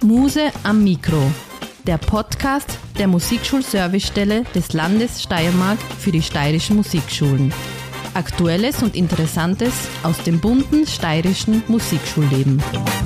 Muse am Mikro, der Podcast der Musikschulservicestelle des Landes Steiermark für die steirischen Musikschulen. Aktuelles und Interessantes aus dem bunten steirischen Musikschulleben.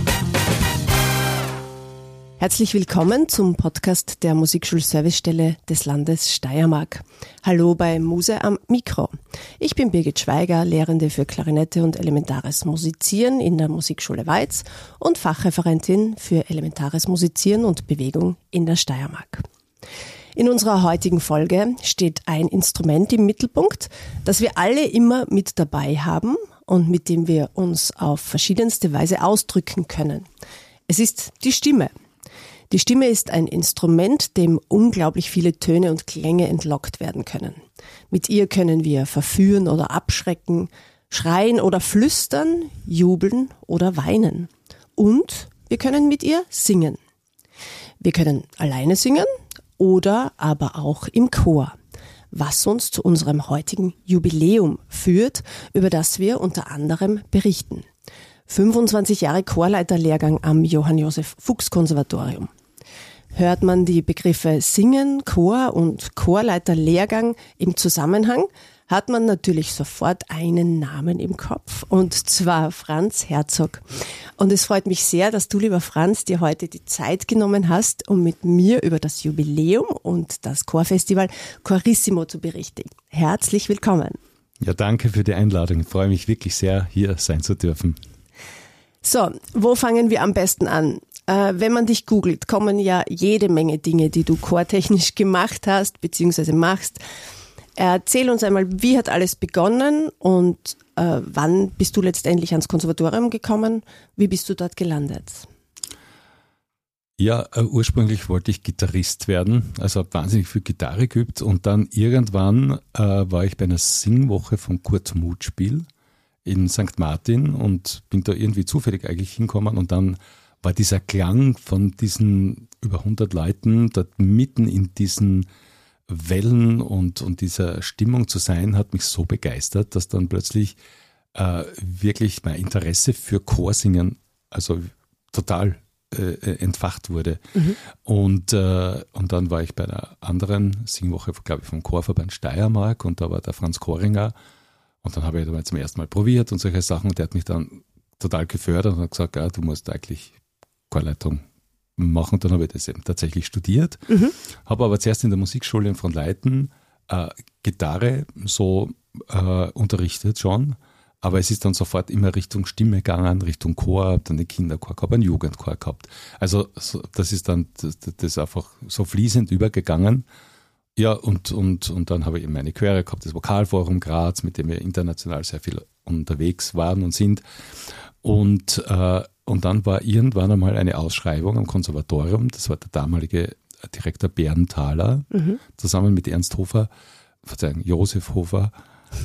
Herzlich willkommen zum Podcast der Musikschulservicestelle des Landes Steiermark. Hallo bei Muse am Mikro. Ich bin Birgit Schweiger, Lehrende für Klarinette und elementares Musizieren in der Musikschule Weiz und Fachreferentin für elementares Musizieren und Bewegung in der Steiermark. In unserer heutigen Folge steht ein Instrument im Mittelpunkt, das wir alle immer mit dabei haben und mit dem wir uns auf verschiedenste Weise ausdrücken können. Es ist die Stimme. Die Stimme ist ein Instrument, dem unglaublich viele Töne und Klänge entlockt werden können. Mit ihr können wir verführen oder abschrecken, schreien oder flüstern, jubeln oder weinen. Und wir können mit ihr singen. Wir können alleine singen oder aber auch im Chor, was uns zu unserem heutigen Jubiläum führt, über das wir unter anderem berichten. 25 Jahre Chorleiterlehrgang am Johann-Josef-Fuchs-Konservatorium. Hört man die Begriffe Singen, Chor und Chorleiterlehrgang im Zusammenhang, hat man natürlich sofort einen Namen im Kopf, und zwar Franz Herzog. Und es freut mich sehr, dass du, lieber Franz, dir heute die Zeit genommen hast, um mit mir über das Jubiläum und das Chorfestival Chorissimo zu berichten. Herzlich willkommen. Ja, danke für die Einladung. Ich freue mich wirklich sehr, hier sein zu dürfen. So, wo fangen wir am besten an? Wenn man dich googelt, kommen ja jede Menge Dinge, die du chortechnisch gemacht hast bzw. machst. Erzähl uns einmal, wie hat alles begonnen und wann bist du letztendlich ans Konservatorium gekommen? Wie bist du dort gelandet? Ja, ursprünglich wollte ich Gitarrist werden, also habe wahnsinnig viel Gitarre geübt, und dann irgendwann war ich bei einer Singwoche vom Kurt Muth-Spiel in St. Martin und bin da irgendwie zufällig eigentlich hingekommen, und dann war dieser Klang von diesen über 100 Leuten dort mitten in diesen Wellen und dieser Stimmung zu sein, hat mich so begeistert, dass dann plötzlich wirklich mein Interesse für Chorsingen also total entfacht wurde. Mhm. Und dann war ich bei einer anderen Singwoche, glaube ich, vom Chorverband Steiermark, und da war der Franz Choringer, und dann habe ich das zum ersten Mal probiert und solche Sachen, und der hat mich dann total gefördert und hat gesagt, ja, du musst eigentlich Chorleitung machen. Dann habe ich das eben tatsächlich studiert, habe aber zuerst in der Musikschule in Fronleiten Gitarre so unterrichtet schon, aber es ist dann sofort immer Richtung Stimme gegangen, Richtung Chor, habe dann den Kinderchor gehabt, einen Jugendchor gehabt. Also das ist dann das einfach so fließend übergegangen. Ja, und dann habe ich eben meine Chöre gehabt, das Vokalforum Graz, mit dem wir international sehr viel unterwegs waren und sind. Und dann war irgendwann einmal eine Ausschreibung am Konservatorium, das war der damalige Direktor Bernd Thaler, zusammen mit Ernst Hofer, Josef Hofer.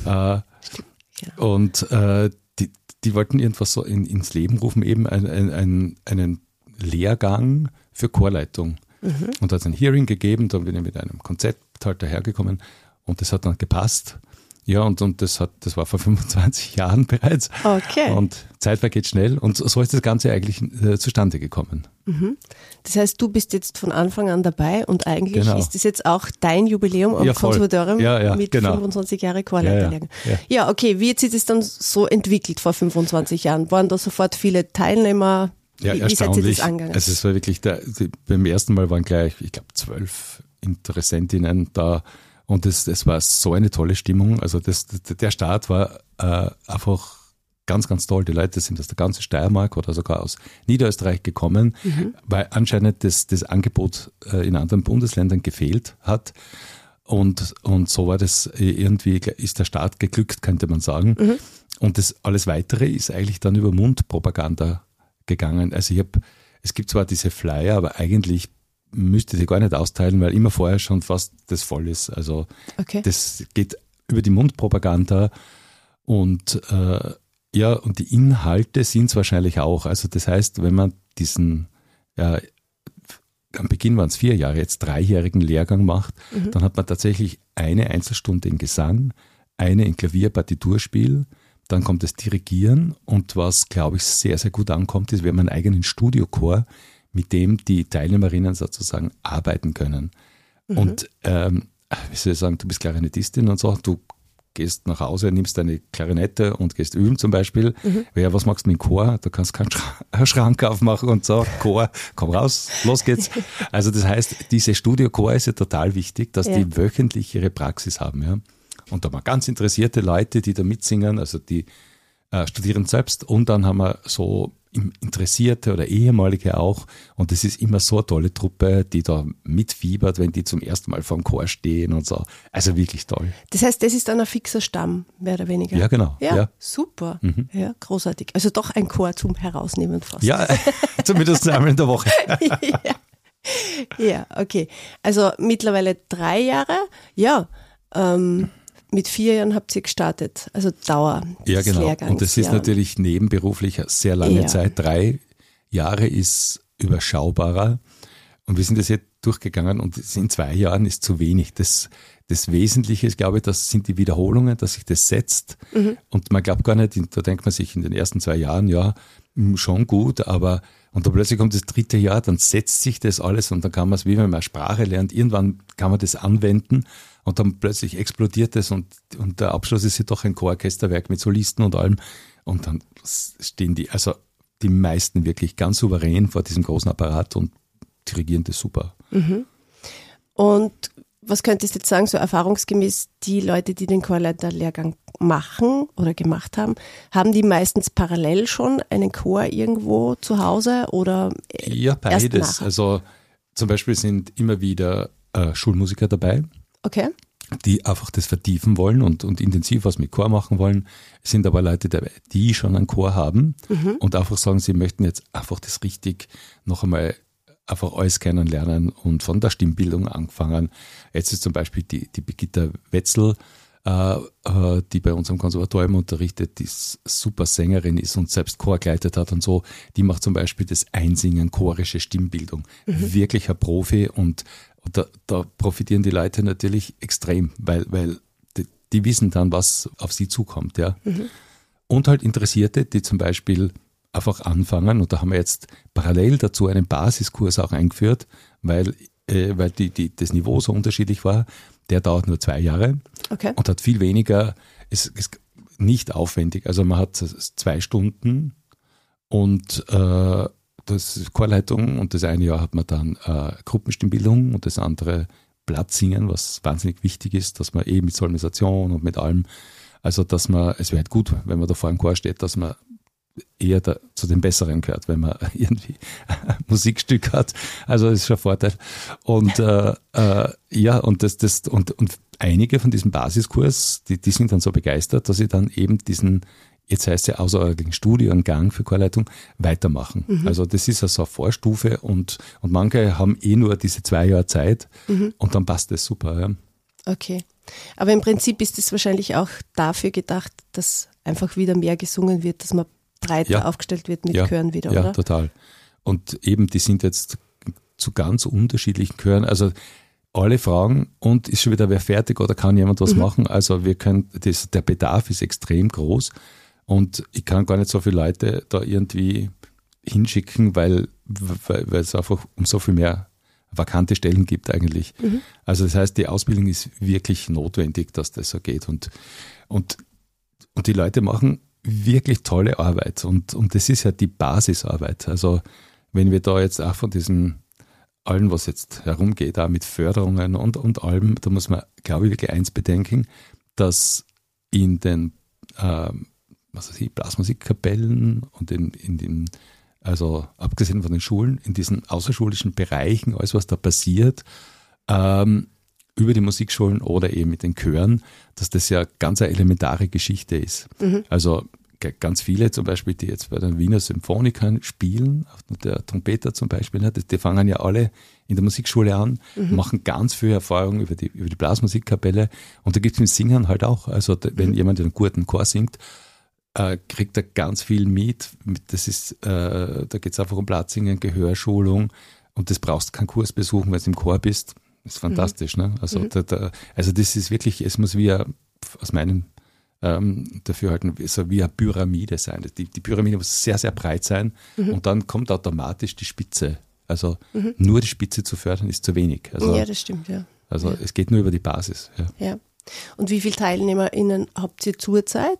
Und die wollten irgendwas so ins Leben rufen, eben einen Lehrgang für Chorleitung. Und da hat es ein Hearing gegeben, dann bin ich mit einem Konzept halt dahergekommen, und das hat dann gepasst. Ja, und das war vor 25 Jahren bereits. Okay. Und Zeit vergeht schnell, und so ist das Ganze eigentlich zustande gekommen. Das heißt, du bist jetzt von Anfang an dabei, und eigentlich ist das jetzt auch dein Jubiläum am Konservatorium mit 25 Jahre Chorleiterlehrgang. Ja, okay, wie hat sich das dann so entwickelt vor 25 Jahren? Waren da sofort viele Teilnehmer? Ja, wie seid ihr das angegangen? Also es war wirklich, beim ersten Mal waren gleich, ich glaube, 12 Interessentinnen da. Und es war so eine tolle Stimmung. Also der Start war einfach ganz, ganz toll. Die Leute sind aus der ganzen Steiermark oder sogar aus Niederösterreich gekommen, weil anscheinend das Angebot in anderen Bundesländern gefehlt hat. Und so war das irgendwie, ist der Start geglückt, könnte man sagen. Und das alles Weitere ist eigentlich dann über Mundpropaganda gegangen. Also es gibt zwar diese Flyer, aber eigentlich müsste sie gar nicht austeilen, weil immer vorher schon fast das voll ist. Also Das geht über die Mundpropaganda, und und die Inhalte sind es wahrscheinlich auch. Also das heißt, wenn man diesen, am Beginn waren es 4 Jahre, jetzt 3-jährigen Lehrgang macht, dann hat man tatsächlich eine Einzelstunde in Gesang, eine in Klavier-Partiturspiel, Dann kommt das Dirigieren und was, glaube ich, sehr, sehr gut ankommt, ist, wir haben einen eigenen Studiochor mit dem die Teilnehmerinnen sozusagen arbeiten können. Und wie soll ich sagen, du bist Klarinettistin und so, du gehst nach Hause, nimmst deine Klarinette und gehst üben zum Beispiel. Ja, was machst du mit dem Chor? Du kannst keinen Schrank aufmachen und so, Chor, komm raus, los geht's. Also das heißt, diese Studio-Chor ist ja total wichtig, dass die wöchentlich ihre Praxis haben. Ja. Und da haben wir ganz interessierte Leute, die da mitsingen, also die studieren selbst, und dann haben wir so Interessierte oder Ehemalige auch, und das ist immer so eine tolle Truppe, die da mitfiebert, wenn die zum ersten Mal vor dem Chor stehen und so. Also wirklich toll. Das heißt, das ist dann ein fixer Stamm, mehr oder weniger? Ja, genau. Ja, super. Ja, großartig. Also doch ein Chor zum Herausnehmen fast. Ja, zumindest einmal in der Woche. Ja, okay. Also mittlerweile 3 Jahre. Ja, mit 4 Jahren habt ihr gestartet, also Dauer ja, des genau. Lehrgangs. Und das ist natürlich nebenberuflich eine sehr lange Zeit. 3 Jahre ist überschaubarer. Und wir sind das jetzt durchgegangen, und in 2 Jahren ist zu wenig. Das Wesentliche ist, glaube ich, das sind die Wiederholungen, dass sich das setzt. Und man glaubt gar nicht, da denkt man sich in den ersten 2 Jahren, ja, schon gut, aber und dann plötzlich kommt das 3. Jahr, dann setzt sich das alles, und dann kann man es, wie wenn man eine Sprache lernt, irgendwann kann man das anwenden, und dann plötzlich explodiert es, und der Abschluss ist ja doch ein Chororchesterwerk mit Solisten und allem, und dann stehen die meisten wirklich ganz souverän vor diesem großen Apparat und dirigieren das super. Und was könntest du jetzt sagen, so erfahrungsgemäß die Leute, die den Chorleiterlehrgang machen oder gemacht haben, haben die meistens parallel schon einen Chor irgendwo zu Hause oder ja, beides. Erst nachher? Also zum Beispiel sind immer wieder Schulmusiker dabei, okay. die einfach das vertiefen wollen und intensiv was mit Chor machen wollen. Es sind aber Leute dabei, die schon einen Chor haben und einfach sagen, sie möchten jetzt einfach das richtig noch einmal einfach alles kennenlernen und von der Stimmbildung angefangen. Jetzt ist zum Beispiel die Birgitta Wetzel, die bei uns am Konservatorium unterrichtet, die super Sängerin ist und selbst Chor geleitet hat und so. Die macht zum Beispiel das Einsingen, chorische Stimmbildung. Wirklich ein Profi, und da profitieren die Leute natürlich extrem, weil die wissen dann, was auf sie zukommt. Ja. Und halt Interessierte, die zum Beispiel einfach anfangen, und da haben wir jetzt parallel dazu einen Basiskurs auch eingeführt, weil das Niveau so unterschiedlich war. Der dauert nur 2 Jahre und hat viel weniger, ist nicht aufwendig. Also man hat 2 Stunden und das ist Chorleitung, und das eine Jahr hat man dann Gruppenstimmbildung und das andere Blattsingen, was wahnsinnig wichtig ist, dass man mit Solmisation und mit allem, also dass man, es wäre halt gut, wenn man da vor einem Chor steht, dass man eher zu den Besseren gehört, wenn man irgendwie ein Musikstück hat. Also das ist schon ein Vorteil. Und ja, und einige von diesem Basiskurs, die sind dann so begeistert, dass sie dann eben diesen, jetzt heißt es ja außerordentlichen Studiengang für Chorleitung, weitermachen. Also das ist also eine Vorstufe, und manche haben nur diese 2 Jahre Zeit und dann passt das super. Ja. Okay. Aber im Prinzip ist es wahrscheinlich auch dafür gedacht, dass einfach wieder mehr gesungen wird, dass man breiter aufgestellt wird mit Chören wieder, oder? Ja, total. Und eben, die sind jetzt zu ganz unterschiedlichen Chören. Also alle fragen, und ist schon wieder wer fertig oder kann jemand was machen? Also wir können, der Bedarf ist extrem groß, und ich kann gar nicht so viele Leute da irgendwie hinschicken, weil es einfach um so viel mehr vakante Stellen gibt eigentlich. Also das heißt, die Ausbildung ist wirklich notwendig, dass das so geht, und die Leute machen wirklich tolle Arbeit, und das ist ja die Basisarbeit. Also wenn wir da jetzt auch von diesem allem, was jetzt herumgeht, auch mit Förderungen und allem, da muss man, glaube ich, wirklich eins bedenken, dass in den Blasmusikkapellen und in den, also abgesehen von den Schulen, in diesen außerschulischen Bereichen, alles was da passiert, über die Musikschulen oder eben mit den Chören, dass das ja ganz eine elementare Geschichte ist. Also ganz viele zum Beispiel, die jetzt bei den Wiener Symphonikern spielen, der Trompeter zum Beispiel, die fangen ja alle in der Musikschule an, machen ganz viel Erfahrung über die Blasmusikkapelle, und da gibt es mit Singen halt auch. Also wenn jemand einen guten Chor singt, kriegt er ganz viel mit. Das ist, da geht es einfach um Blattsingen, Gehörschulung, und das brauchst keinen Kurs besuchen, wenn du im Chor bist. Das ist fantastisch. Ne? Also, also das ist wirklich, es muss wie aus meinem Dafürhalten so wie eine Pyramide sein. Die Pyramide muss sehr, sehr breit sein, und dann kommt automatisch die Spitze Also nur die Spitze zu fördern ist zu wenig. Also, ja, das stimmt, ja. Also es geht nur über die Basis. Ja. Ja. Und wie viele TeilnehmerInnen habt ihr zurzeit?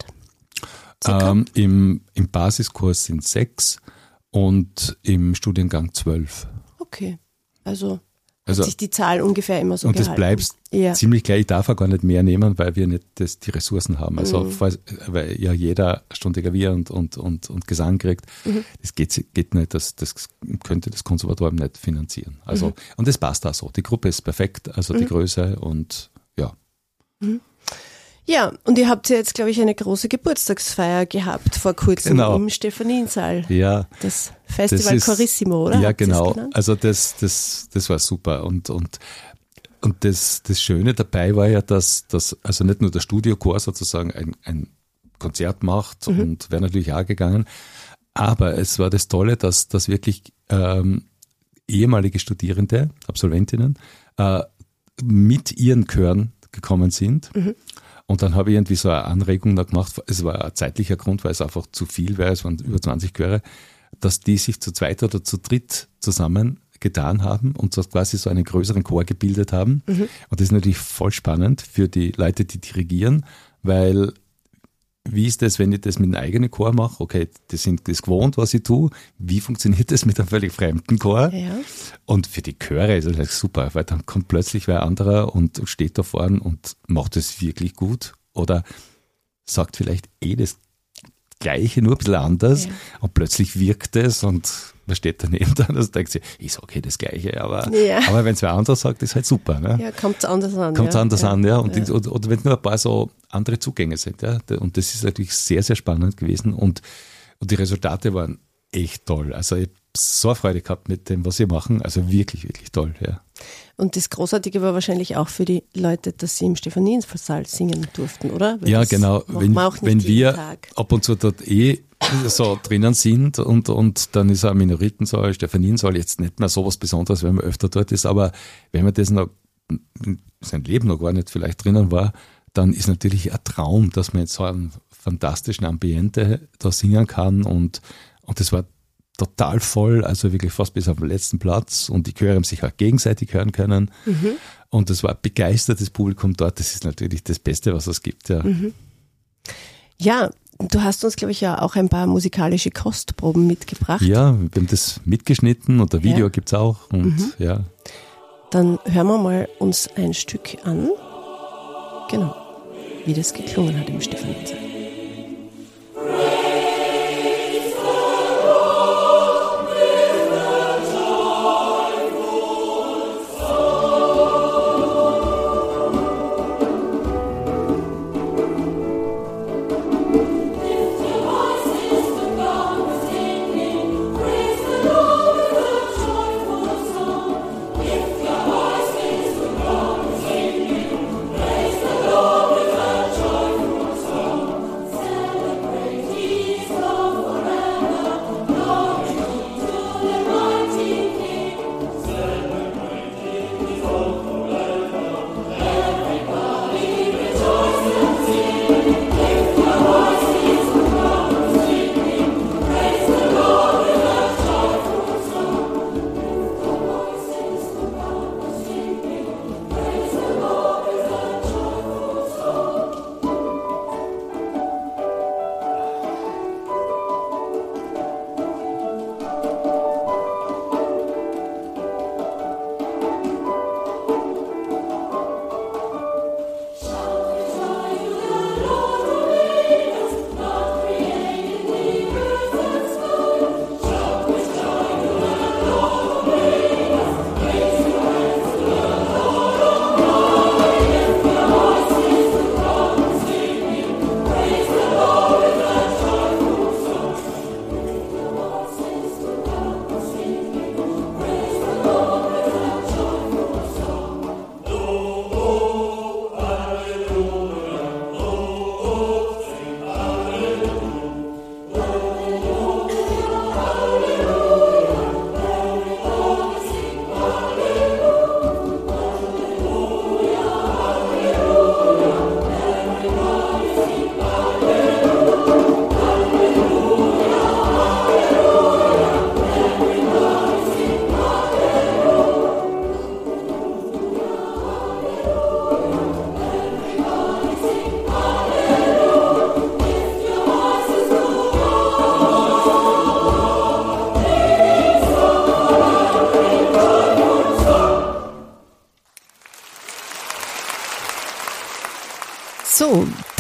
Im Basiskurs sind 6 und im Studiengang 12. Okay, also hat sich die Zahl ungefähr immer so und gehalten. Und das bleibt ziemlich gleich. Ich darf auch gar nicht mehr nehmen, weil wir nicht die Ressourcen haben. Also weil ja jeder eine Stunde Klavier und Gesang kriegt. Das geht nicht, das könnte das Konservatorium nicht finanzieren. Also und das passt auch so. Die Gruppe ist perfekt, also die Größe und ja. Ja, und ihr habt ja jetzt, glaube ich, eine große Geburtstagsfeier gehabt vor kurzem im Stephaniensaal. Ja. Das Festival Chorissimo, oder? Ja, genau. Also das war super. Und das Schöne dabei war ja, dass also nicht nur der Studiochor sozusagen ein Konzert macht und wäre natürlich auch gegangen, aber es war das Tolle, dass wirklich ehemalige Studierende, Absolventinnen, mit ihren Chören gekommen sind. Und dann habe ich irgendwie so eine Anregung da gemacht, es war ein zeitlicher Grund, weil es einfach zu viel wäre, es waren über 20 Chöre, dass die sich zu zweit oder zu dritt zusammen getan haben und so quasi so einen größeren Chor gebildet haben. Und das ist natürlich voll spannend für die Leute, die dirigieren, weil wie ist das, wenn ich das mit einem eigenen Chor mache? Okay, die sind das gewohnt, was ich tue. Wie funktioniert das mit einem völlig fremden Chor? Ja. Und für die Chöre ist das super, weil dann kommt plötzlich wer anderer und steht da vorne und macht es wirklich gut oder sagt vielleicht das Gleiche, nur ein bisschen anders und plötzlich wirkt es und man steht daneben dann und denkt sich, ich sage das Gleiche, aber wenn es wer anderes sagt, ist halt super. Ne? Ja, kommt es anders an. Kommt es anders an, ja. Oder wenn es nur ein paar so andere Zugänge sind, ja. Und das ist natürlich sehr, sehr spannend gewesen und die Resultate waren echt toll. Also ich habe so Freude gehabt mit dem, was sie machen. Also wirklich, wirklich toll, ja. Und das Großartige war wahrscheinlich auch für die Leute, dass sie im Stephaniensaal singen durften, oder? Weil ja, genau. Wenn wir ab und zu dort so drinnen sind und dann ist ein Minoritensaal, Stephaniensaal jetzt nicht mehr so was Besonderes, wenn man öfter dort ist, aber wenn man das noch sein Leben noch gar nicht vielleicht drinnen war, dann ist natürlich ein Traum, dass man jetzt so einem fantastischen Ambiente da singen kann und das war total voll, also wirklich fast bis auf den letzten Platz und die Chöre haben sich auch gegenseitig hören können und es war ein begeistertes Publikum dort, das ist natürlich das Beste, was es gibt. Ja, ja, du hast uns, glaube ich, ja auch ein paar musikalische Kostproben mitgebracht. Ja, wir haben das mitgeschnitten und der Video gibt's auch und ja. Dann hören wir mal uns ein Stück an, genau, wie das geklungen hat im Stephaniensaal.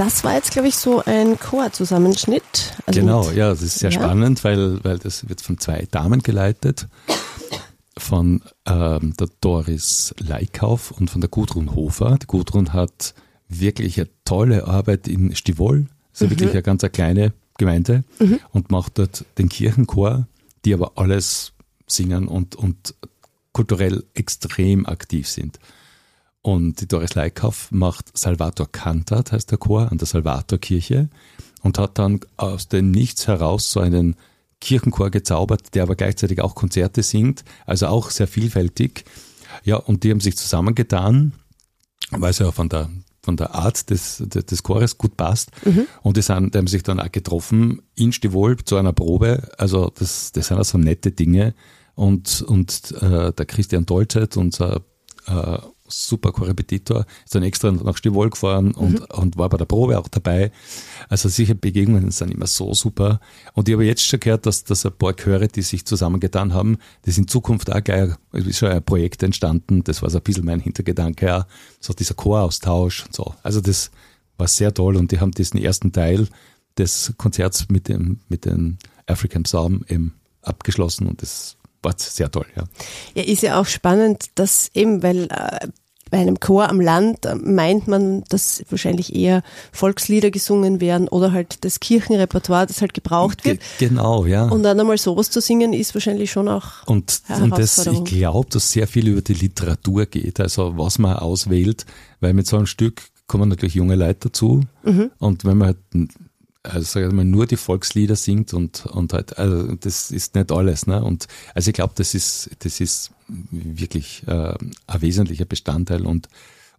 das war jetzt, glaube ich, so ein Chorzusammenschnitt. Also genau, ja, das ist sehr spannend, weil das wird von 2 Damen geleitet, von der Doris Leikauf und von der Gudrun Hofer. Die Gudrun hat wirklich eine tolle Arbeit in Stivol, also wirklich eine ganz kleine Gemeinde und macht dort den Kirchenchor, die aber alles singen und kulturell extrem aktiv sind. Und die Doris Leikauf macht Salvator Cantat, heißt der Chor, an der Salvatorkirche und hat dann aus dem Nichts heraus so einen Kirchenchor gezaubert, der aber gleichzeitig auch Konzerte singt, also auch sehr vielfältig. Ja, und die haben sich zusammengetan, weil es ja von der Art des Chores gut passt. Und die haben sich dann auch getroffen in Stivol zu einer Probe. Also das sind also nette Dinge. Und der Christian Dolzet, unser super Korrepetitor, ist dann extra nach Stivol gefahren und war bei der Probe auch dabei. Also solche Begegnungen sind immer so super. Und ich habe jetzt schon gehört, dass ein paar Chöre, die sich zusammengetan haben, das in Zukunft auch gleich, es ist schon ein Projekt entstanden, das war so ein bisschen mein Hintergedanke, ja, so dieser Choraustausch und so. Also das war sehr toll und die haben diesen ersten Teil des Konzerts mit dem African Psalm eben abgeschlossen und das war sehr toll, ja. Ja, ist ja auch spannend, dass eben, weil bei einem Chor am Land meint man, dass wahrscheinlich eher Volkslieder gesungen werden oder halt das Kirchenrepertoire, das halt gebraucht wird. Genau, ja. Und dann einmal sowas zu singen, ist wahrscheinlich schon auch und das, ich glaube, dass sehr viel über die Literatur geht, also was man auswählt, weil mit so einem Stück kommen natürlich junge Leute dazu und wenn man halt also sagen wir mal, nur die Volkslieder singt und halt, also das ist nicht alles, ne? Und also ich glaube, das ist wirklich ein wesentlicher Bestandteil und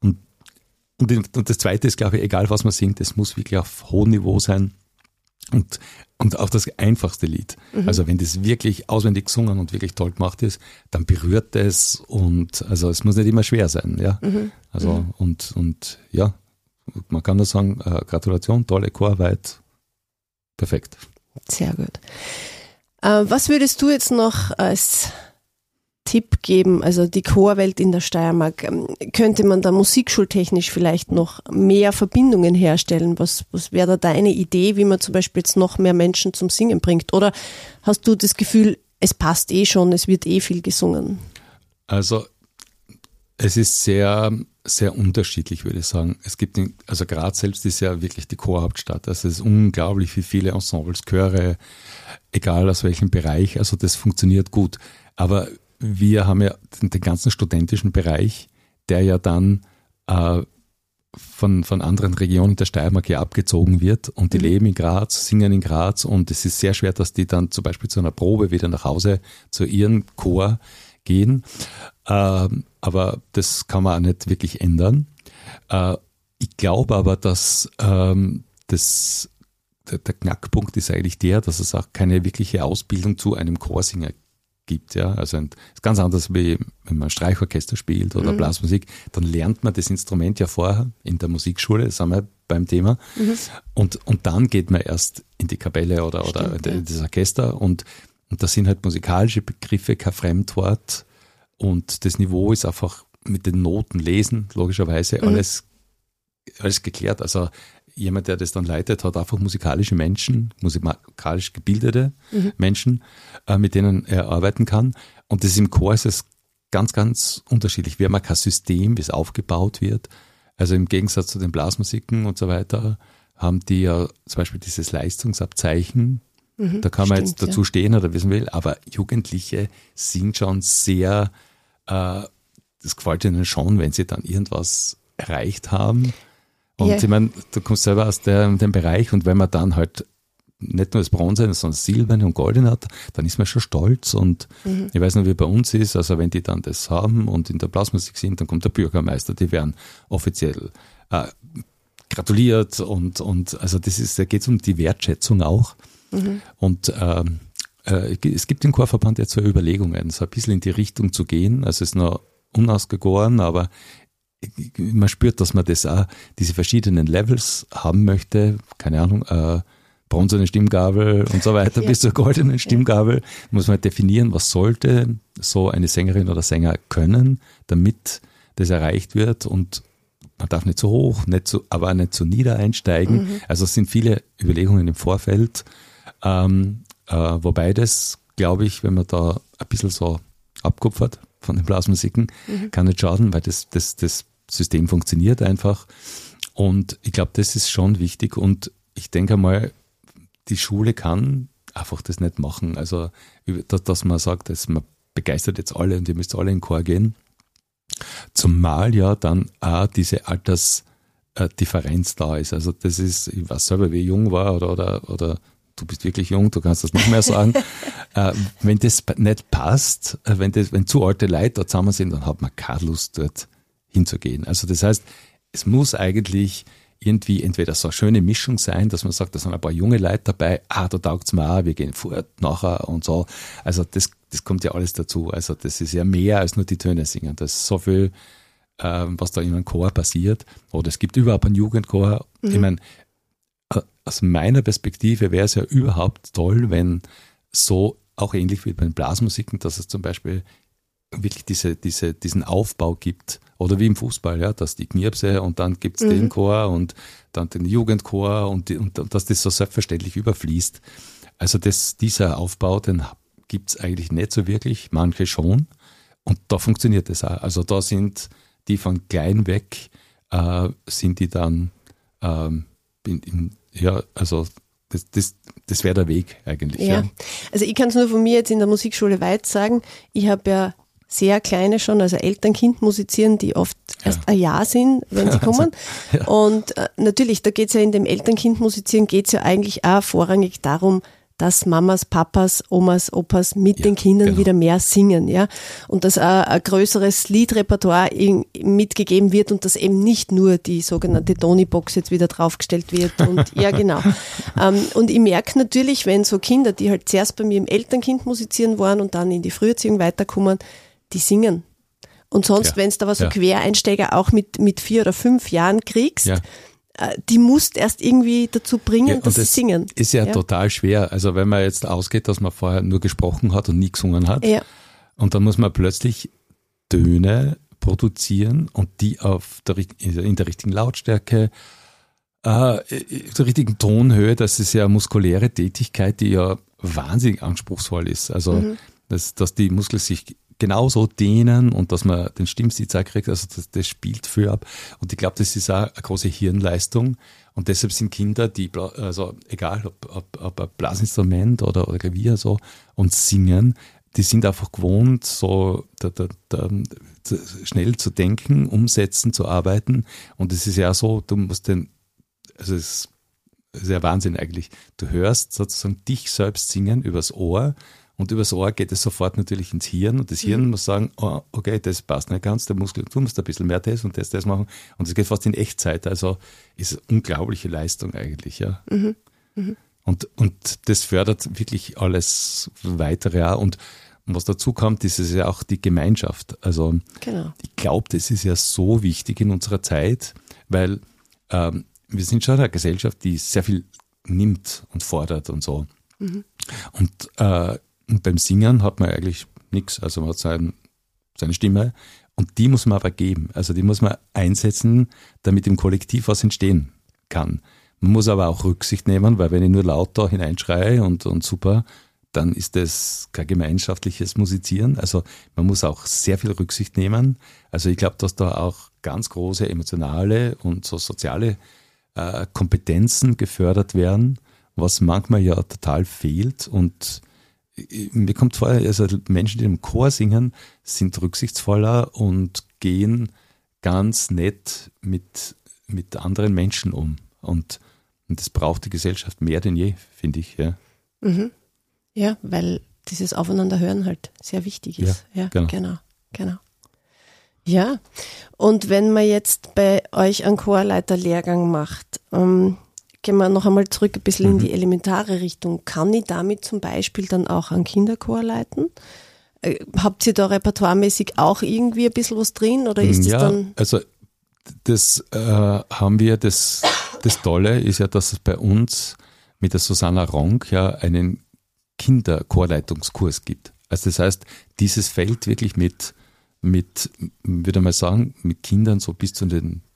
das Zweite ist, glaube ich, egal was man singt, es muss wirklich auf hohem Niveau sein und auch das einfachste Lied. Also wenn das wirklich auswendig gesungen und wirklich toll gemacht ist, dann berührt es und also es muss nicht immer schwer sein, ja. Also und ja, man kann nur sagen, Gratulation, tolle Chorarbeit. Perfekt. Sehr gut. Was würdest du jetzt noch als Tipp geben? Also die Chorwelt in der Steiermark, könnte man da musikschultechnisch vielleicht noch mehr Verbindungen herstellen? Was wäre da deine Idee, wie man zum Beispiel jetzt noch mehr Menschen zum Singen bringt? Oder hast du das Gefühl, es passt eh schon, es wird eh viel gesungen? Also es ist sehr, sehr unterschiedlich, würde ich sagen. Es gibt, also Graz selbst ist ja wirklich die Chorhauptstadt. Also es ist unglaublich, wie viele Ensembles, Chöre, egal aus welchem Bereich, also das funktioniert gut. Aber wir haben ja den ganzen studentischen Bereich, der ja dann von anderen Regionen der Steiermark ja abgezogen wird und die leben in Graz, singen in Graz und es ist sehr schwer, dass die dann zum Beispiel zu einer Probe wieder nach Hause zu ihrem Chor gehen. Aber das kann man auch nicht wirklich ändern. Ich glaube aber, dass der Knackpunkt ist eigentlich der, dass es auch keine wirkliche Ausbildung zu einem Chorsinger gibt. Ja? Also es ist ganz anders, wie wenn man Streichorchester spielt oder Blasmusik, dann lernt man das Instrument ja vorher in der Musikschule, das haben wir beim Thema, und dann geht man erst in die Kapelle oder in das Orchester und das sind halt musikalische Begriffe, kein Fremdwort. Und das Niveau ist einfach mit den Noten lesen, logischerweise, alles geklärt. Also jemand, der das dann leitet, hat einfach musikalische Menschen, musikalisch gebildete Menschen, mit denen er arbeiten kann. Und das im Chor ist es ganz, ganz unterschiedlich. Wir haben ja kein System, wie es aufgebaut wird. Also im Gegensatz zu den Blasmusiken und so weiter haben die ja zum Beispiel dieses Leistungsabzeichen. Da kann man jetzt dazu stehen oder wissen will, aber Jugendliche sind schon sehr, das gefällt ihnen schon, wenn sie dann irgendwas erreicht haben. Und ich meine, du kommst selber aus dem Bereich und wenn man dann halt nicht nur das Bronze, sondern das Silberne und Goldene hat, dann ist man schon stolz und ich weiß noch, wie bei uns ist, also wenn die dann das haben und in der Blasmusik sind, dann kommt der Bürgermeister, die werden offiziell gratuliert und also da geht es um die Wertschätzung auch. Und es gibt im Chorverband jetzt so Überlegungen, so ein bisschen in die Richtung zu gehen. Also es ist noch unausgegoren, aber man spürt, dass man das auch, diese verschiedenen Levels haben möchte. Keine Ahnung, bronzene Stimmgabel und so weiter, bis zur goldenen Stimmgabel. Muss man definieren, was sollte so eine Sängerin oder Sänger können, damit das erreicht wird. Und man darf nicht zu hoch, aber nicht zu nieder einsteigen. Also es sind viele Überlegungen im Vorfeld. Wobei das, glaube ich, wenn man da ein bisschen so abkupfert von den Blasmusiken, kann nicht schaden, weil das System funktioniert einfach. Und ich glaube, das ist schon wichtig. Und ich denke mal, die Schule kann einfach das nicht machen. Also, dass man sagt, dass man begeistert jetzt alle und ihr müsst alle in den Chor gehen. Zumal ja dann auch diese Altersdifferenz da ist. Also das ist, ich weiß selber, wie ich jung war oder du bist wirklich jung, du kannst das nicht mehr sagen. Wenn das nicht passt, wenn zu alte Leute da zusammen sind, dann hat man keine Lust, dort hinzugehen. Also das heißt, es muss eigentlich irgendwie entweder so eine schöne Mischung sein, dass man sagt, da sind ein paar junge Leute dabei, da taugt's mir auch, wir gehen fort nachher und so. Also das kommt ja alles dazu. Also das ist ja mehr als nur die Töne singen. Das ist so viel, was da in einem Chor passiert. Oder es gibt überhaupt einen Jugendchor. Ich meine, aus meiner Perspektive wäre es ja überhaupt toll, wenn so, auch ähnlich wie bei den Blasmusiken, dass es zum Beispiel wirklich diesen Aufbau gibt. Oder wie im Fußball, ja, dass die Knirpse und dann gibt's den Chor und dann den Jugendchor und dass das so selbstverständlich überfließt. Also dieser Aufbau, den gibt's eigentlich nicht so wirklich, manche schon. Und da funktioniert das auch. Also da sind die von klein weg, sind die dann, also das wäre der Weg eigentlich. Ja. Also ich kann es nur von mir jetzt in der Musikschule Weiz sagen, ich habe ja sehr kleine schon, also Eltern-Kind musizieren, die oft erst ein Jahr sind, wenn sie kommen. Ja. Und natürlich, da geht es ja in dem Eltern-Kind musizieren, geht es ja eigentlich auch vorrangig darum, dass Mamas, Papas, Omas, Opas mit den Kindern wieder mehr singen, ja. Und dass ein größeres Liedrepertoire mitgegeben wird und dass eben nicht nur die sogenannte Tony-Box jetzt wieder draufgestellt wird und ja, genau. Und ich merke natürlich, wenn so Kinder, die halt zuerst bei mir im Elternkind musizieren waren und dann in die Früherziehung weiterkommen, die singen. Und sonst, wenn es da was so Quereinsteiger auch mit 4 oder 5 Jahren kriegst, die musst erst irgendwie dazu bringen, dass sie singen. Ist ja total schwer. Also wenn man jetzt ausgeht, dass man vorher nur gesprochen hat und nie gesungen hat, und dann muss man plötzlich Töne produzieren und die in der richtigen Lautstärke, der richtigen Tonhöhe, das ist ja eine muskuläre Tätigkeit, die ja wahnsinnig anspruchsvoll ist. Also dass die Muskeln sich genauso dehnen und dass man den Stimmsitz auch kriegt, also das spielt viel ab. Und ich glaube, das ist auch eine große Hirnleistung. Und deshalb sind Kinder, die, also egal ob ein Blasinstrument oder Klavier so und singen, die sind einfach gewohnt, so schnell zu denken, umsetzen, zu arbeiten. Und es ist ja so, du musst also es ist ja Wahnsinn eigentlich. Du hörst sozusagen dich selbst singen übers Ohr. Und übers Ohr geht es sofort natürlich ins Hirn und das Hirn muss sagen, oh, okay, das passt nicht ganz, der Muskel, du musst ein bisschen mehr das und das machen und es geht fast in Echtzeit, also ist eine unglaubliche Leistung eigentlich, ja. Und das fördert wirklich alles Weitere auch und was dazu kommt, ist es ja auch die Gemeinschaft, also ich glaube, das ist ja so wichtig in unserer Zeit, weil wir sind schon eine Gesellschaft, die sehr viel nimmt und fordert und so und beim Singen hat man eigentlich nichts, also man hat seine Stimme und die muss man aber geben, also die muss man einsetzen, damit im Kollektiv was entstehen kann. Man muss aber auch Rücksicht nehmen, weil wenn ich nur laut da hineinschreie und super, dann ist das kein gemeinschaftliches Musizieren, also man muss auch sehr viel Rücksicht nehmen, also ich glaube, dass da auch ganz große emotionale und so soziale Kompetenzen gefördert werden, was manchmal ja total fehlt und mir kommt vor, also Menschen, die im Chor singen, sind rücksichtsvoller und gehen ganz nett mit anderen Menschen um. Und das braucht die Gesellschaft mehr denn je, finde ich. Ja. Ja, weil dieses Aufeinanderhören halt sehr wichtig ist. Ja, genau. Ja, und wenn man jetzt bei euch einen Chorleiterlehrgang macht, gehen wir noch einmal zurück ein bisschen in die elementare Richtung. Kann ich damit zum Beispiel dann auch einen Kinderchor leiten? Habt ihr da repertoiremäßig auch irgendwie ein bisschen was drin? Oder ist das dann? Also das haben wir, das Tolle ist ja, dass es bei uns mit der Susanna Ronk ja einen Kinderchorleitungskurs gibt. Also das heißt, dieses Feld wirklich mit würde mal sagen, mit Kindern so bis zu den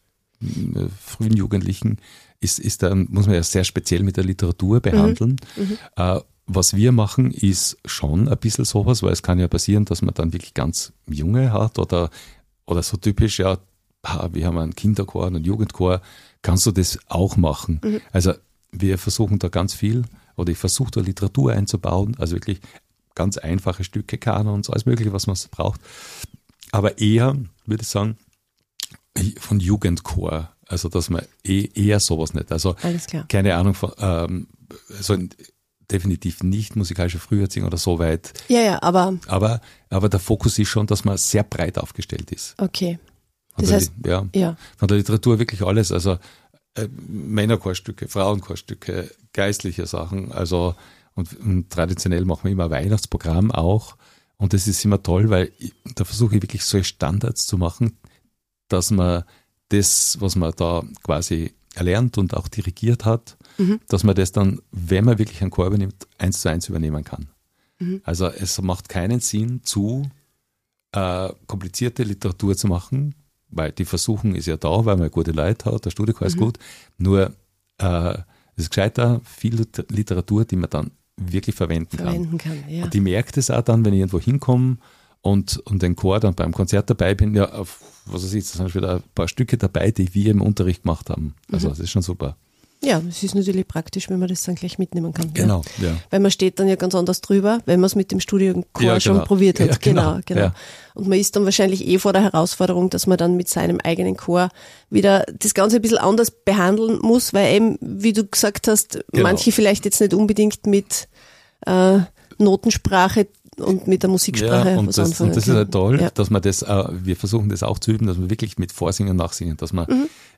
frühen Jugendlichen ist dann, muss man ja sehr speziell mit der Literatur behandeln. Was wir machen, ist schon ein bisschen sowas, weil es kann ja passieren, dass man dann wirklich ganz Junge hat oder so typisch, ja, wir haben einen Kinderchor, einen Jugendchor, kannst du das auch machen? Also wir versuchen da ganz viel, oder ich versuche da Literatur einzubauen, also wirklich ganz einfache Stücke, Kanons, alles Mögliche, was man braucht. Aber eher, würde ich sagen, von Jugendchor, also dass man eher sowas nicht, also keine Ahnung, also definitiv nicht musikalische Früherziehung oder so weit. Ja, aber der Fokus ist schon, dass man sehr breit aufgestellt ist. Okay. Das heißt, von der Literatur wirklich alles, also Männerchorstücke, Frauenchorstücke, geistliche Sachen, also und traditionell machen wir immer ein Weihnachtsprogramm auch und das ist immer toll, weil da versuche ich wirklich so Standards zu machen, dass man das, was man da quasi erlernt und auch dirigiert hat, dass man das dann, wenn man wirklich einen Chor übernimmt, 1:1 übernehmen kann. Also es macht keinen Sinn, zu komplizierte Literatur zu machen, weil die Versuchung ist ja da, weil man gute Leute hat, der Studienchor ist gut, nur es ist gescheiter, viel Literatur, die man dann wirklich verwenden kann. Ja. Und ich merke das auch dann, wenn ich irgendwo hinkomme und den Chor dann beim Konzert dabei bin, ja, auf, was weiß ich, da sind wieder ein paar Stücke dabei, die wir im Unterricht gemacht haben. Also das ist schon super. Ja, es ist natürlich praktisch, wenn man das dann gleich mitnehmen kann. Genau, ja. Weil man steht dann ja ganz anders drüber, wenn man es mit dem Studiochor schon probiert hat. Ja, genau. Ja. Und man ist dann wahrscheinlich vor der Herausforderung, dass man dann mit seinem eigenen Chor wieder das Ganze ein bisschen anders behandeln muss, weil eben, wie du gesagt hast, manche vielleicht jetzt nicht unbedingt mit Notensprache und mit der Musiksprache was anfangen. Und das ist halt toll, dass man das, wir versuchen das auch zu üben, dass man wirklich mit Vorsingen und Nachsingen, dass man,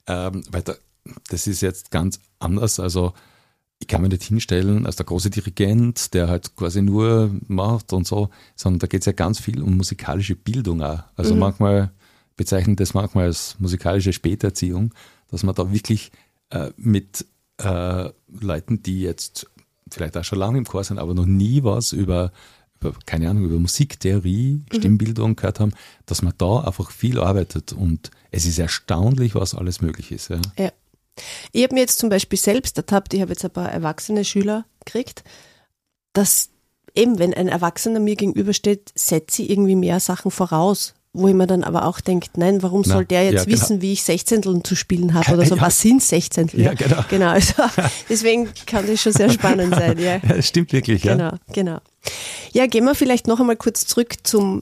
das ist jetzt ganz anders, also ich kann mich nicht hinstellen als der große Dirigent, der halt quasi nur macht und so, sondern da geht es ja ganz viel um musikalische Bildung auch. Also manchmal bezeichnen das manchmal als musikalische Späterziehung, dass man da wirklich mit Leuten, die jetzt vielleicht auch schon lange im Chor sind, aber noch nie was über keine Ahnung, über Musiktheorie, Stimmbildung gehört haben, dass man da einfach viel arbeitet und es ist erstaunlich, was alles möglich ist. Ja. Ich habe mir jetzt zum Beispiel selbst ertappt, ich habe jetzt ein paar erwachsene Schüler gekriegt, dass eben, wenn ein Erwachsener mir gegenübersteht, setze ich irgendwie mehr Sachen voraus, wo ich mir dann aber auch denke, nein, warum soll der jetzt wissen, wie ich Sechzehnteln zu spielen habe oder so, was sind Sechzehntel? Ja, genau. Also deswegen kann das schon sehr spannend sein. Ja, das stimmt wirklich, ja. Genau. Ja, gehen wir vielleicht noch einmal kurz zurück zu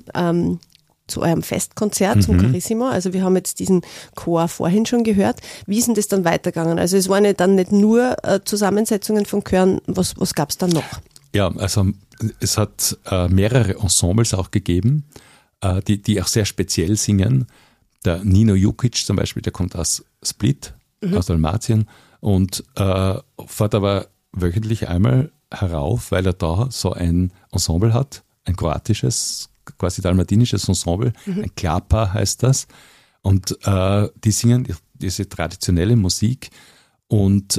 eurem Festkonzert, zum Carissimo. Also wir haben jetzt diesen Chor vorhin schon gehört. Wie ist denn das dann weitergegangen? Also es waren ja dann nicht nur Zusammensetzungen von Chören, was gab es dann noch? Ja, also es hat mehrere Ensembles auch gegeben, die auch sehr speziell singen. Der Nino Jukic zum Beispiel, der kommt aus Split, aus Dalmatien und fährt aber wöchentlich einmal herauf, weil er da so ein Ensemble hat, ein kroatisches, quasi dalmatinisches Ensemble, ein Klapa heißt das. Und die singen diese traditionelle Musik und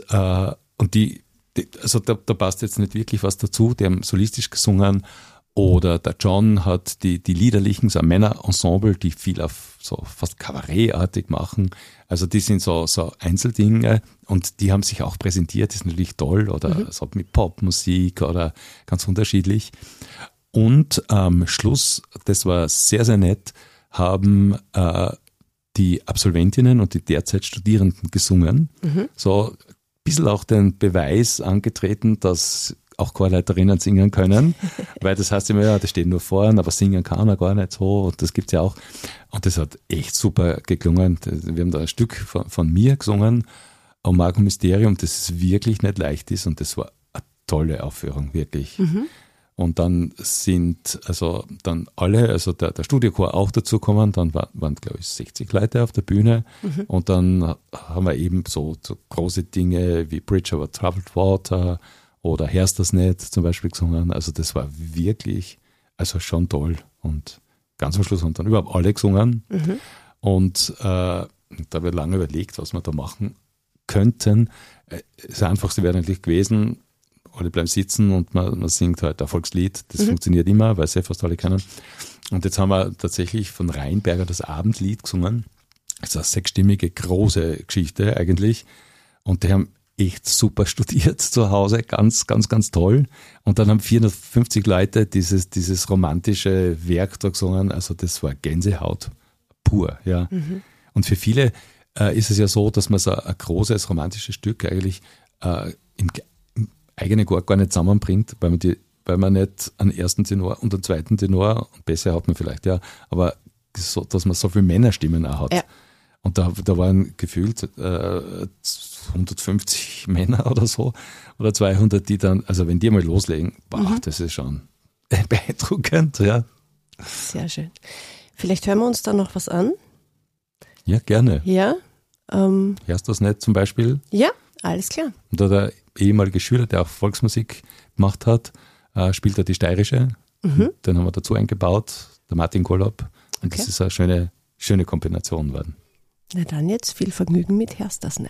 die also da passt jetzt nicht wirklich was dazu, die haben solistisch gesungen oder der John hat die liederlichen, so ein Männerensemble, die viel auf so fast Kabarettartig machen. Also die sind so Einzeldinge und die haben sich auch präsentiert, das ist natürlich toll oder so mit Popmusik oder ganz unterschiedlich. Und am Schluss, das war sehr, sehr nett, haben die Absolventinnen und die derzeit Studierenden gesungen. So ein bisschen auch den Beweis angetreten, dass auch Chorleiterinnen singen können, weil das heißt immer, ja, das steht nur vorn, aber singen kann er gar nicht so und das gibt's ja auch. Und das hat echt super geklungen. Wir haben da ein Stück von mir gesungen, O Mago Mysterium, das wirklich nicht leicht ist und das war eine tolle Aufführung, wirklich. Und dann sind dann alle, also der Studiochor auch dazu gekommen, dann waren glaube ich 60 Leute auf der Bühne und dann haben wir eben so große Dinge wie Bridge over Troubled Water oder Hörst das nicht zum Beispiel gesungen. Also das war wirklich, also schon toll. Und ganz am Schluss haben dann überhaupt alle gesungen. Und da wird lange überlegt, was wir da machen könnten. Das Einfachste wäre natürlich gewesen, alle bleiben sitzen und man singt halt ein Volkslied. Das funktioniert immer, weil es ja fast alle kennen. Und jetzt haben wir tatsächlich von Rheinberger das Abendlied gesungen. Also eine 6-stimmige, große Geschichte eigentlich. Und die haben echt super studiert zu Hause, ganz, ganz, ganz toll. Und dann haben 450 Leute dieses romantische Werk da gesungen. Also das war Gänsehaut pur, ja. Und für viele ist es ja so, dass man so ein großes romantisches Stück eigentlich im eigenen Chor gar nicht zusammenbringt, weil man nicht einen ersten Tenor und einen zweiten Tenor, besser hat man vielleicht, ja, aber so, dass man so viele Männerstimmen auch hat. Ja. Und da waren gefühlt 150 Männer oder so, oder 200, die dann, also wenn die mal loslegen, das ist schon beeindruckend, ja. Sehr schön. Vielleicht hören wir uns da noch was an? Ja, gerne. Ja. Hörst du das nicht zum Beispiel? Ja, alles klar. Und da der ehemalige Schüler, der auch Volksmusik gemacht hat, spielt er die steirische. Den haben wir dazu eingebaut, der Martin Kollab. Und das ist eine schöne Kombination geworden. Na dann jetzt viel Vergnügen mit Hörst das nicht.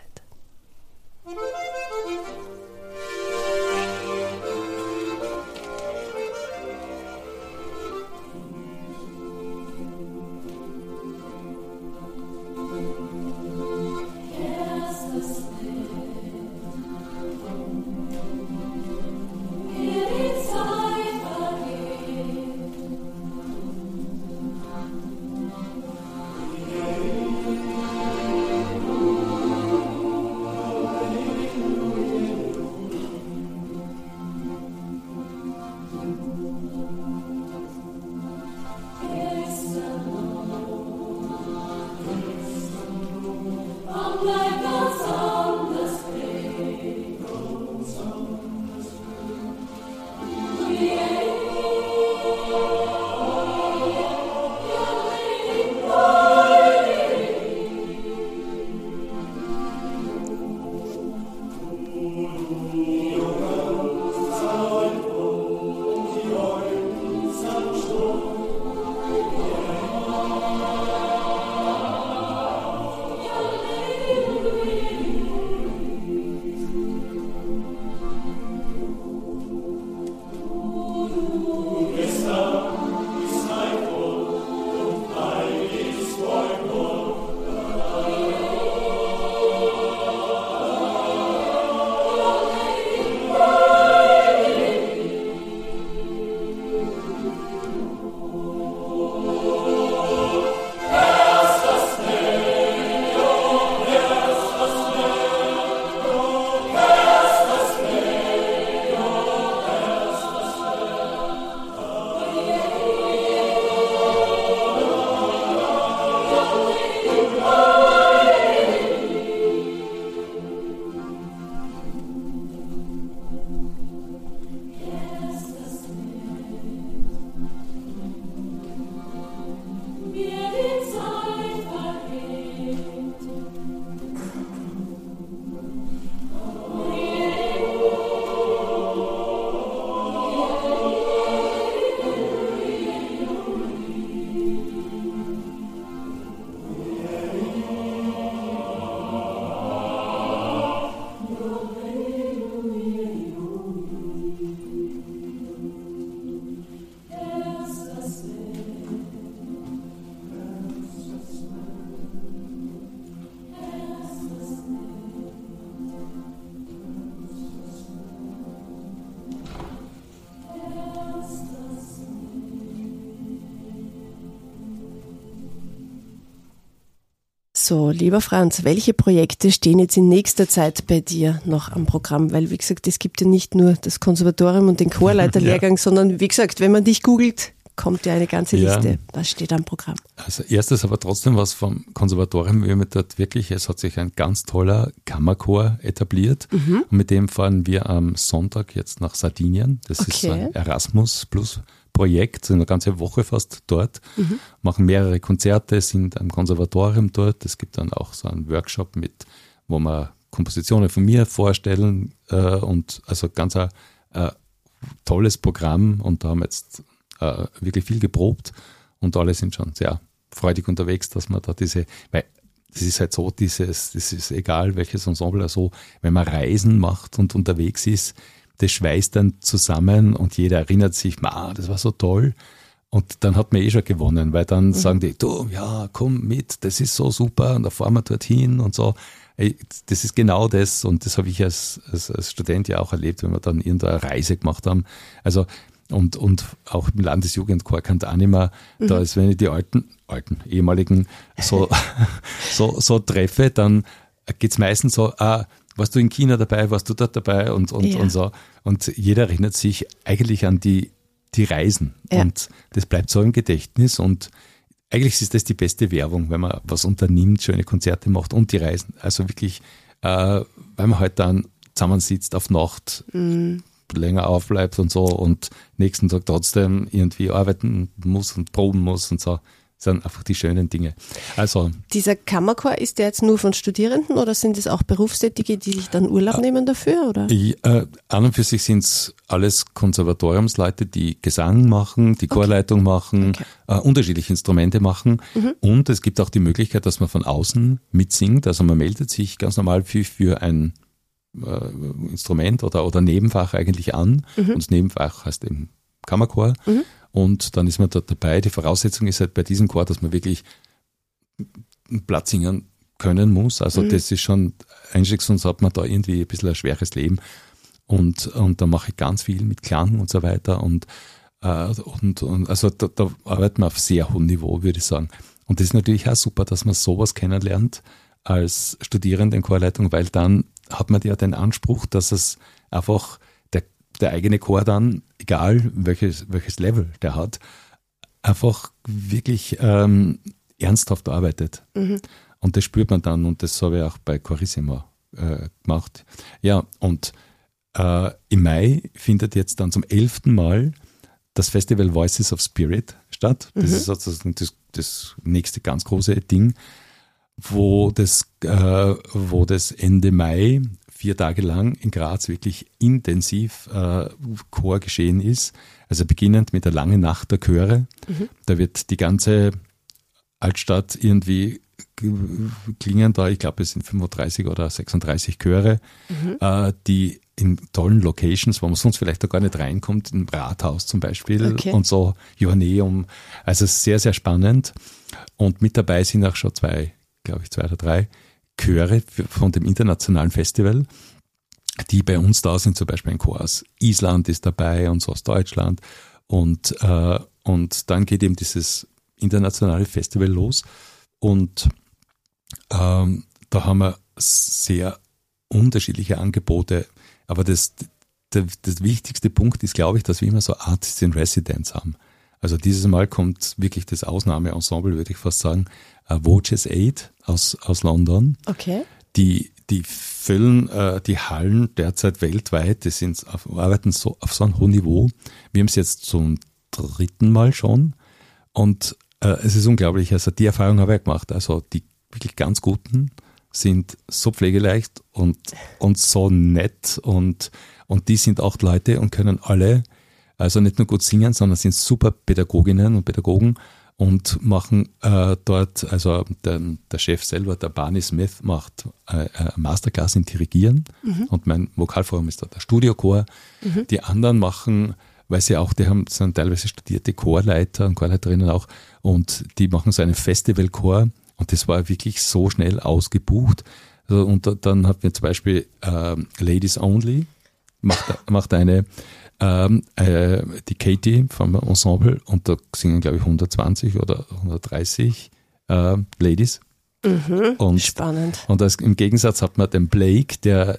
So, lieber Franz, welche Projekte stehen jetzt in nächster Zeit bei dir noch am Programm? Weil, wie gesagt, es gibt ja nicht nur das Konservatorium und den Chorleiterlehrgang, sondern wie gesagt, wenn man dich googelt, kommt ja eine ganze Liste. Was steht am Programm? Also erstes aber trotzdem was vom Konservatorium. Wir haben dort wirklich, es hat sich ein ganz toller Kammerchor etabliert. Und mit dem fahren wir am Sonntag jetzt nach Sardinien. Das ist so ein Erasmus Plus Projekt, sind eine ganze Woche fast dort, machen mehrere Konzerte, sind am Konservatorium dort. Es gibt dann auch so einen Workshop wo wir Kompositionen von mir vorstellen und also ganz ein tolles Programm, und da haben wir jetzt wirklich viel geprobt und alle sind schon sehr freudig unterwegs, dass man da weil das ist halt so, das ist egal welches Ensemble, also wenn man Reisen macht und unterwegs ist, das schweißt dann zusammen und jeder erinnert sich, das war so toll. Und dann hat man schon gewonnen, weil dann sagen die, du, ja, komm mit, das ist so super und da fahren wir dorthin und so. Ey, das ist genau das und das habe ich als Student ja auch erlebt, wenn wir dann irgendeine Reise gemacht haben. Also und auch im Landesjugendchor Cantanima, da ist, wenn ich die alten ehemaligen so treffe, dann geht's meistens so, warst du in China dabei, warst du dort dabei und so. Und jeder erinnert sich eigentlich an die Reisen. Ja. Und das bleibt so im Gedächtnis und eigentlich ist das die beste Werbung, wenn man was unternimmt, schöne Konzerte macht und die Reisen. Also wirklich, weil man halt dann zusammensitzt auf Nacht, länger aufbleibt und so und nächsten Tag trotzdem irgendwie arbeiten muss und proben muss und so. Das sind einfach die schönen Dinge. Also, dieser Kammerchor, ist der jetzt nur von Studierenden oder sind es auch Berufstätige, die sich dann Urlaub nehmen dafür? Oder? An und für sich sind es alles Konservatoriumsleute, die Gesang machen, die Chorleitung machen, unterschiedliche Instrumente machen. Und es gibt auch die Möglichkeit, dass man von außen mitsingt. Also man meldet sich ganz normal für ein Instrument oder Nebenfach eigentlich an. Und das Nebenfach heißt eben Kammerchor. Und dann ist man dort dabei. Die Voraussetzung ist halt bei diesem Chor, dass man wirklich Platz singen können muss. Also das ist schon Einstiegs, sonst hat man da irgendwie ein bisschen ein schweres Leben. Und da mache ich ganz viel mit Klang und so weiter. Und also da arbeiten wir auf sehr hohem Niveau, würde ich sagen. Und das ist natürlich auch super, dass man sowas kennenlernt als Studierende in Chorleitung, weil dann hat man ja den Anspruch, dass es einfach der eigene Chor dann, egal welches Level der hat, einfach wirklich ernsthaft arbeitet. Und das spürt man dann und das habe ich auch bei Chorissima gemacht. Ja, und im Mai findet jetzt dann zum 11. Mal das Festival Voices of Spirit statt. Das ist sozusagen das nächste ganz große Ding, wo das Ende Mai 4 Tage lang in Graz wirklich intensiv Chor geschehen ist. Also beginnend mit der langen Nacht der Chöre. Da wird die ganze Altstadt irgendwie klingen da. Ich glaube, es sind 35 oder 36 Chöre, die in tollen Locations, wo man sonst vielleicht da gar nicht reinkommt, im Rathaus zum Beispiel und so, Johanneum. Also sehr, sehr spannend. Und mit dabei sind auch schon 2 oder 3 Chöre von dem internationalen Festival, die bei uns da sind, zum Beispiel ein Chor aus Island ist dabei und so aus Deutschland. Und dann geht eben dieses internationale Festival los. Und da haben wir sehr unterschiedliche Angebote. Aber der wichtigste Punkt ist, glaube ich, dass wir immer so Artists in Residence haben. Also dieses Mal kommt wirklich das Ausnahmeensemble, würde ich fast sagen, Voces 8 aus London. Okay. Die füllen die Hallen derzeit weltweit. Die arbeiten so auf so einem hohen Niveau. Wir haben es jetzt zum 3. Mal schon. Und es ist unglaublich. Also die Erfahrung habe ich gemacht. Also die wirklich ganz Guten sind so pflegeleicht und so nett und die sind auch Leute und können alle, also nicht nur gut singen, sondern sind super Pädagoginnen und Pädagogen und machen dort, also der Chef selber, der Barney Smith, macht Masterclass in Dirigieren und mein Vokalforum ist da der Studiochor. Die anderen machen, weil sie auch, sind teilweise studierte Chorleiter und Chorleiterinnen auch und die machen so einen Festivalchor und das war wirklich so schnell ausgebucht. Also, und dann hat mir zum Beispiel Ladies Only, macht eine die Katie vom Ensemble und da singen, glaube ich, 120 oder 130 Ladies. Und, spannend. Und im Gegensatz hat man den Blake, der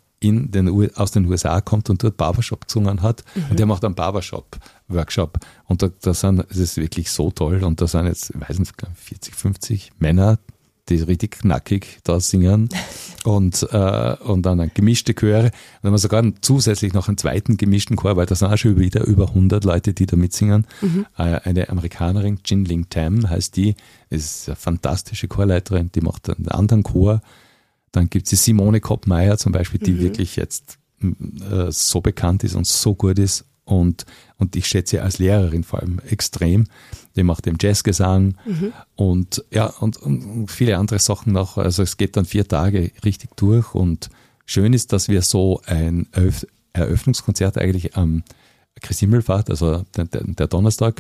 aus den USA kommt und dort Barbershop gesungen hat und der macht einen Barbershop-Workshop und das ist wirklich so toll und da sind jetzt, ich weiß nicht, 40, 50 Männer, die richtig knackig da singen und dann eine gemischte Chöre. Und dann haben wir sogar zusätzlich noch einen zweiten gemischten Chor, weil da sind auch schon wieder über 100 Leute, die da mitsingen. Eine Amerikanerin, Jin Ling Tam heißt die, ist eine fantastische Chorleiterin, die macht einen anderen Chor. Dann gibt es die Simone Kopp-Meyer zum Beispiel, die wirklich jetzt so bekannt ist und so gut ist. Und ich schätze sie als Lehrerin vor allem extrem. Die macht eben Jazzgesang und viele andere Sachen noch. Also es geht dann 4 Tage richtig durch und schön ist, dass wir so ein Eröffnungskonzert eigentlich am Christi Himmelfahrt, also der Donnerstag,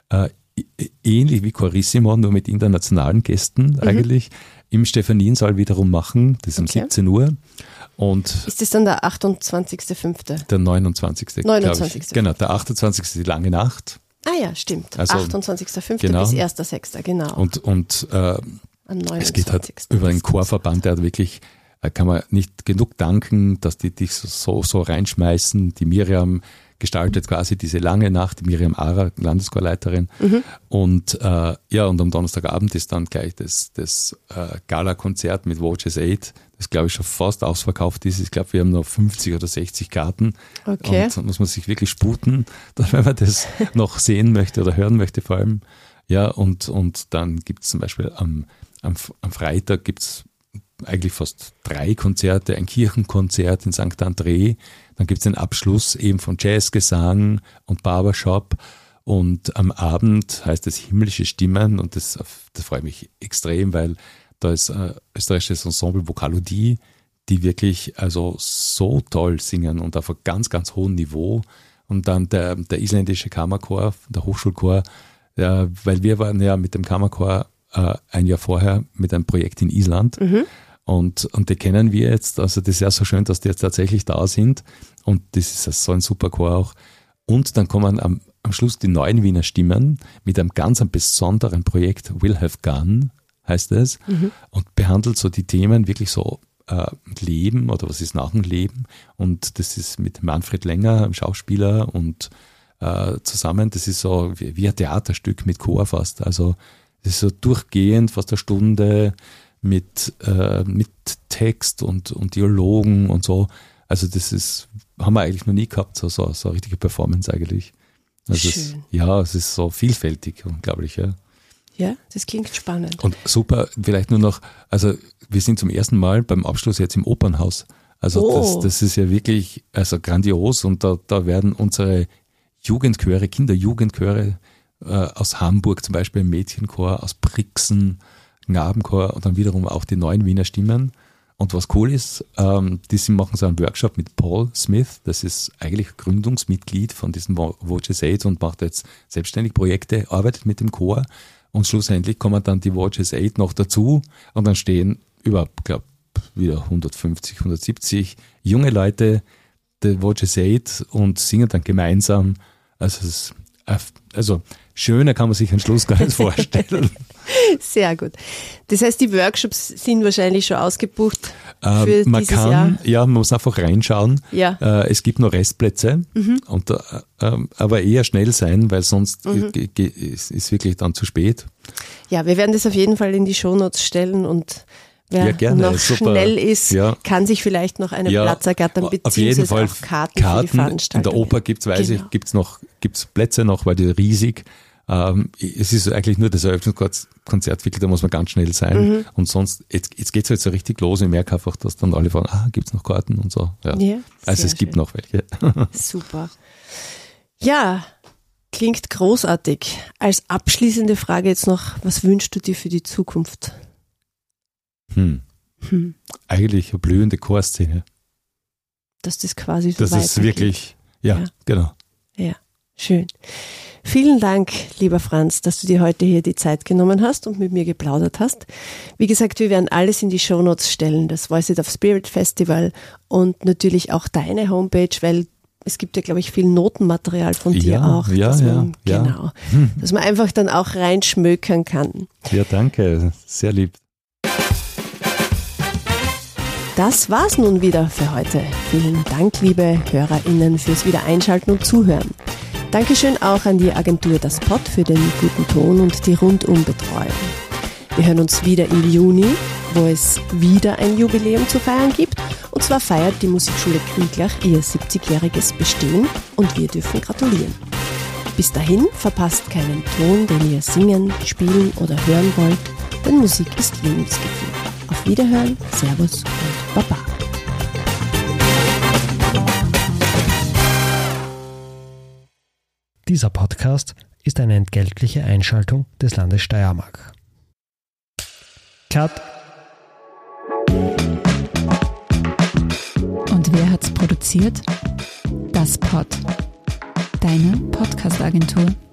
ähnlich wie Chorissimo, nur mit internationalen Gästen eigentlich, im Stephaniensaal wiederum machen. Das ist um 17 Uhr. Und ist das dann der 28.05.? Der 29. 29. Genau, der 28. ist die lange Nacht. Ah ja, stimmt. Also, 28.05. genau. bis 1.06. genau. Und am 29. es geht halt über den Chorverband, der hat wirklich, kann man nicht genug danken, dass die dich so reinschmeißen. Die Miriam gestaltet quasi diese lange Nacht, die Miriam Ara, Landeschorleiterin. Und und am Donnerstagabend ist dann gleich das Gala-Konzert mit Voces 8, das glaube ich schon fast ausverkauft ist. Ich glaube, wir haben noch 50 oder 60 Karten. Okay. Und da muss man sich wirklich sputen, wenn man das noch sehen möchte oder hören möchte vor allem. Ja, und dann gibt es zum Beispiel am Freitag gibt es eigentlich fast 3 Konzerte, ein Kirchenkonzert in St. André, dann gibt es den Abschluss eben von Jazzgesang und Barbershop und am Abend heißt es Himmlische Stimmen und das freut mich extrem, weil da ist österreichisches Ensemble Vocalodie, die wirklich also so toll singen und auf einem ganz, ganz hohen Niveau und dann der isländische Kammerchor, der Hochschulchor, weil wir waren ja mit dem Kammerchor ein Jahr vorher mit einem Projekt in Island. Und die kennen wir jetzt, also das ist ja so schön, dass die jetzt tatsächlich da sind und das ist so ein super Chor auch. Und dann kommen am Schluss die neuen Wiener Stimmen mit einem ganz besonderen Projekt, Will Have Gone heißt es, und behandelt so die Themen wirklich so Leben oder was ist nach dem Leben und das ist mit Manfred Länger, einem Schauspieler und zusammen, das ist so wie ein Theaterstück mit Chor fast, also das ist so durchgehend, fast eine Stunde mit Text und Dialogen und so. Also das haben wir eigentlich noch nie gehabt, so eine richtige Performance eigentlich. Also schön. Es ist so vielfältig, unglaublich, ja. Ja, das klingt spannend. Und super, vielleicht nur noch, also wir sind zum ersten Mal beim Abschluss jetzt im Opernhaus. Also das ist ja wirklich also grandios und da werden unsere Jugendchöre, Kinderjugendchöre aus Hamburg zum Beispiel, Mädchenchor, aus Brixen, Knabenchor und dann wiederum auch die neuen Wiener Stimmen. Und was cool ist, die machen so einen Workshop mit Paul Smith, das ist eigentlich Gründungsmitglied von diesem Voces 8 und macht jetzt selbstständig Projekte, arbeitet mit dem Chor und schlussendlich kommen dann die Voces 8 noch dazu und dann stehen über, glaube wieder 150, 170 junge Leute der Voces 8 und singen dann gemeinsam. Also schöner kann man sich einen Schluss gar nicht vorstellen. Sehr gut. Das heißt, die Workshops sind wahrscheinlich schon ausgebucht für man dieses kann, Jahr? Ja, man muss einfach reinschauen. Ja. Es gibt noch Restplätze, und, aber eher schnell sein, weil sonst ist wirklich dann zu spät. Ja, wir werden das auf jeden Fall in die Shownotes stellen und wer gerne, noch super. schnell ist, kann sich vielleicht noch einen Platz ergattern, auf jeden Fall auch Karten für die Veranstaltung. In der Oper gibt's Plätze noch, weil die riesig. Es ist eigentlich nur das Eröffnungskonzert, wirklich, da muss man ganz schnell sein. Und sonst, jetzt geht's halt so richtig los. Ich merke einfach, dass dann alle fragen, gibt's noch Karten und so. Ja also es gibt noch welche. Super. Ja, klingt großartig. Als abschließende Frage jetzt noch, was wünschst du dir für die Zukunft? Eigentlich eine blühende Chorszene. Dass das quasi so das ist wirklich, genau. Ja, schön. Vielen Dank, lieber Franz, dass du dir heute hier die Zeit genommen hast und mit mir geplaudert hast. Wie gesagt, wir werden alles in die Shownotes stellen, das Voice It of Spirit Festival und natürlich auch deine Homepage, weil es gibt ja, glaube ich, viel Notenmaterial von dir auch. Genau, dass man einfach dann auch reinschmökern kann. Ja, danke, sehr lieb. Das war's nun wieder für heute. Vielen Dank, liebe HörerInnen, fürs Wiedereinschalten und Zuhören. Dankeschön auch an die Agentur Das Pod für den guten Ton und die Rundumbetreuung. Wir hören uns wieder im Juni, wo es wieder ein Jubiläum zu feiern gibt. Und zwar feiert die Musikschule Krieglach ihr 70-jähriges Bestehen und wir dürfen gratulieren. Bis dahin verpasst keinen Ton, den ihr singen, spielen oder hören wollt, denn Musik ist Lebensgefühl. Auf Wiederhören, Servus und Baba. Dieser Podcast ist eine entgeltliche Einschaltung des Landes Steiermark. Cut. Und wer hat's produziert? Das Pod. Deine Podcast-Agentur.